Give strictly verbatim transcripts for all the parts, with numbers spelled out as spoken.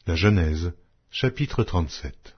La Genèse, chapitre trente-sept.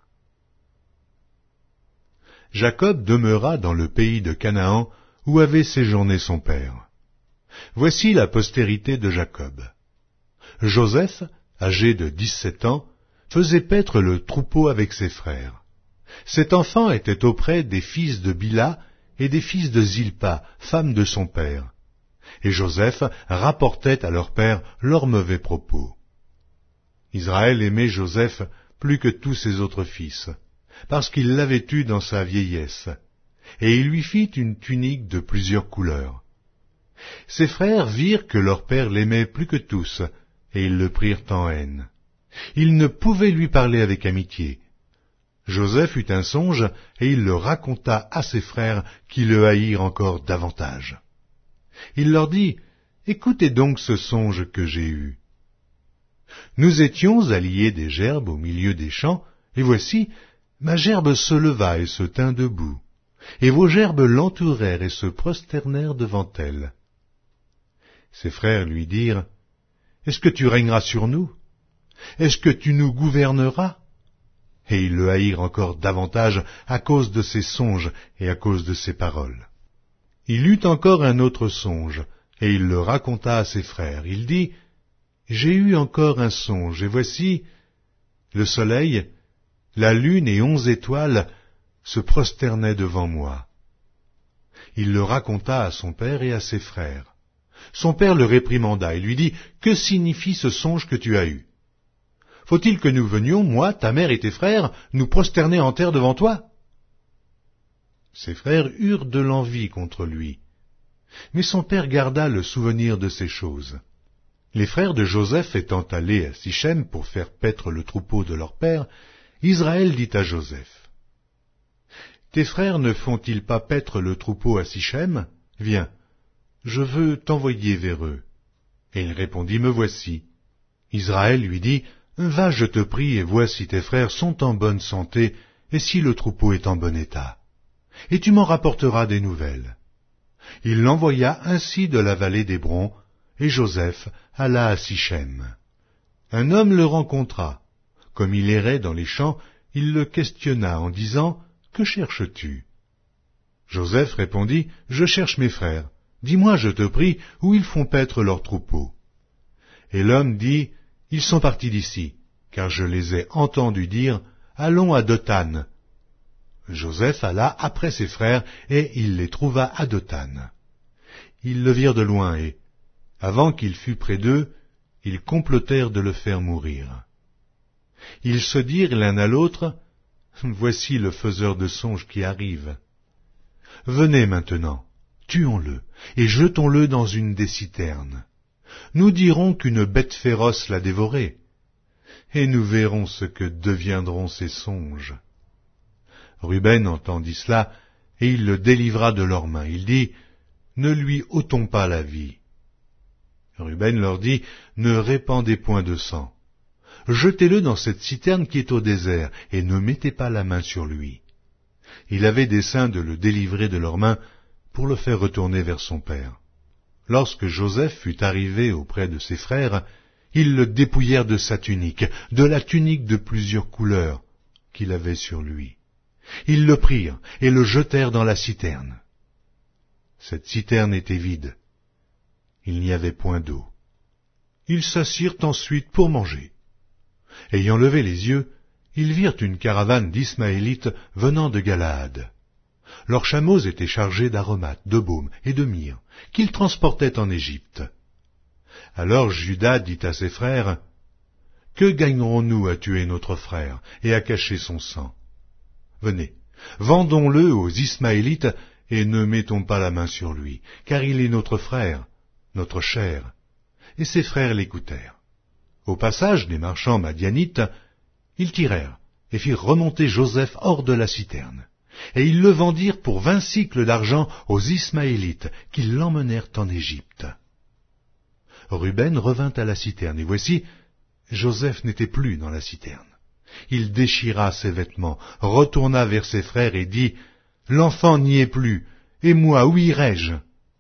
Jacob demeura dans le pays de Canaan, où avait séjourné son père. Voici la postérité de Jacob. Joseph, âgé de dix-sept ans, faisait paître le troupeau avec ses frères. Cet enfant était auprès des fils de Bila et des fils de Zilpa, femme de son père. Et Joseph rapportait à leur père leurs mauvais propos. Israël aimait Joseph plus que tous ses autres fils, parce qu'il l'avait eu dans sa vieillesse, et il lui fit une tunique de plusieurs couleurs. Ses frères virent que leur père l'aimait plus que tous, et ils le prirent en haine. Ils ne pouvaient lui parler avec amitié. Joseph eut un songe, et il le raconta à ses frères, qui le haïrent encore davantage. Il leur dit, « Écoutez donc ce songe que j'ai eu. Nous étions à lier des gerbes au milieu des champs, et voici, ma gerbe se leva et se tint debout, et vos gerbes l'entourèrent et se prosternèrent devant elle. » Ses frères lui dirent, « Est-ce que tu régneras sur nous? Est-ce que tu nous gouverneras? » Et ils le haïrent encore davantage à cause de ses songes et à cause de ses paroles. Il eut encore un autre songe, et il le raconta à ses frères. Il dit, « J'ai eu encore un songe, et voici, le soleil, la lune et onze étoiles se prosternaient devant moi. » Il le raconta à son père et à ses frères. Son père le réprimanda et lui dit, « Que signifie ce songe que tu as eu? Faut-il que nous venions, moi, ta mère et tes frères, nous prosterner en terre devant toi? » Ses frères eurent de l'envie contre lui. Mais son père garda le souvenir de ces choses. Les frères de Joseph étant allés à Sichem pour faire paître le troupeau de leur père, Israël dit à Joseph, « Tes frères ne font-ils pas paître le troupeau à Sichem? Viens, je veux t'envoyer vers eux. » Et il répondit, « Me voici. » Israël lui dit, « Va, je te prie, et vois si tes frères sont en bonne santé, et si le troupeau est en bon état. Et tu m'en rapporteras des nouvelles. » Il l'envoya ainsi de la vallée d'Hébron, et Joseph alla à Sichem. Un homme le rencontra. Comme il errait dans les champs, il le questionna en disant, « Que cherches-tu » Joseph répondit, « Je cherche mes frères. Dis-moi, je te prie, où ils font paître leurs troupeaux. » Et l'homme dit, « Ils sont partis d'ici, car je les ai entendus dire, allons à Dothan. » Joseph alla après ses frères, et il les trouva à Dothan. Ils le virent de loin, et, avant qu'il fût près d'eux, ils complotèrent de le faire mourir. Ils se dirent l'un à l'autre, « Voici le faiseur de songes qui arrive. Venez maintenant, tuons-le, et jetons-le dans une des citernes. Nous dirons qu'une bête féroce l'a dévoré, et nous verrons ce que deviendront ces songes. » Ruben entendit cela, et il le délivra de leurs mains. Il dit, « Ne lui ôtons pas la vie. » Ruben leur dit, « Ne répandez point de sang. Jetez-le dans cette citerne qui est au désert, et ne mettez pas la main sur lui. » Il avait dessein de le délivrer de leurs mains pour le faire retourner vers son père. Lorsque Joseph fut arrivé auprès de ses frères, ils le dépouillèrent de sa tunique, de la tunique de plusieurs couleurs qu'il avait sur lui. Ils le prirent et le jetèrent dans la citerne. Cette citerne était vide. Il n'y avait point d'eau. Ils s'assirent ensuite pour manger. Ayant levé les yeux, ils virent une caravane d'Ismaélites venant de Galaad. Leurs chameaux étaient chargés d'aromates, de baume et de myrrhe, qu'ils transportaient en Égypte. Alors Juda dit à ses frères, « Que gagnerons-nous à tuer notre frère et à cacher son sang? Venez, vendons-le aux Ismaélites et ne mettons pas la main sur lui, car il est notre frère, notre chair. » Et ses frères l'écoutèrent. Au passage des marchands madianites, ils tirèrent et firent remonter Joseph hors de la citerne. Et ils le vendirent pour vingt cycles d'argent aux Ismaélites, qui l'emmenèrent en Égypte. Ruben revint à la citerne, et voici, Joseph n'était plus dans la citerne. Il déchira ses vêtements, retourna vers ses frères et dit, « L'enfant n'y est plus, et moi, où irai-je »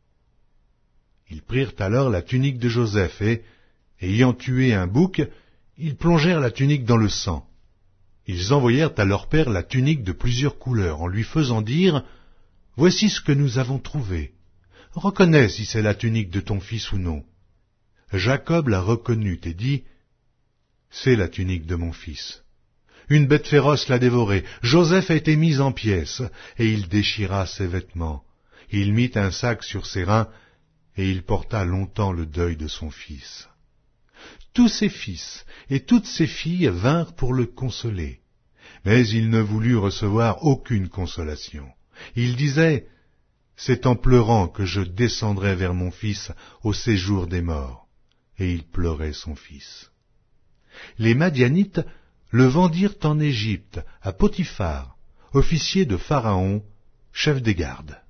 Ils prirent alors la tunique de Joseph et, ayant tué un bouc, Ils plongèrent la tunique dans le sang. Ils envoyèrent à leur père la tunique de plusieurs couleurs, en lui faisant dire « Voici ce que nous avons trouvé. Reconnais si c'est la tunique de ton fils ou non. » Jacob la reconnut et dit « C'est la tunique de mon fils. » Une bête féroce l'a dévoré. Joseph a été mis en pièces, et il déchira ses vêtements. Il mit un sac sur ses reins, et il porta longtemps le deuil de son fils. Tous ses fils et toutes ses filles vinrent pour le consoler, mais il ne voulut recevoir aucune consolation. Il disait, « C'est en pleurant que je descendrai vers mon fils au séjour des morts. » Et il pleurait son fils. Les Madianites le vendirent en Égypte à Potiphar, officier de Pharaon, chef des gardes.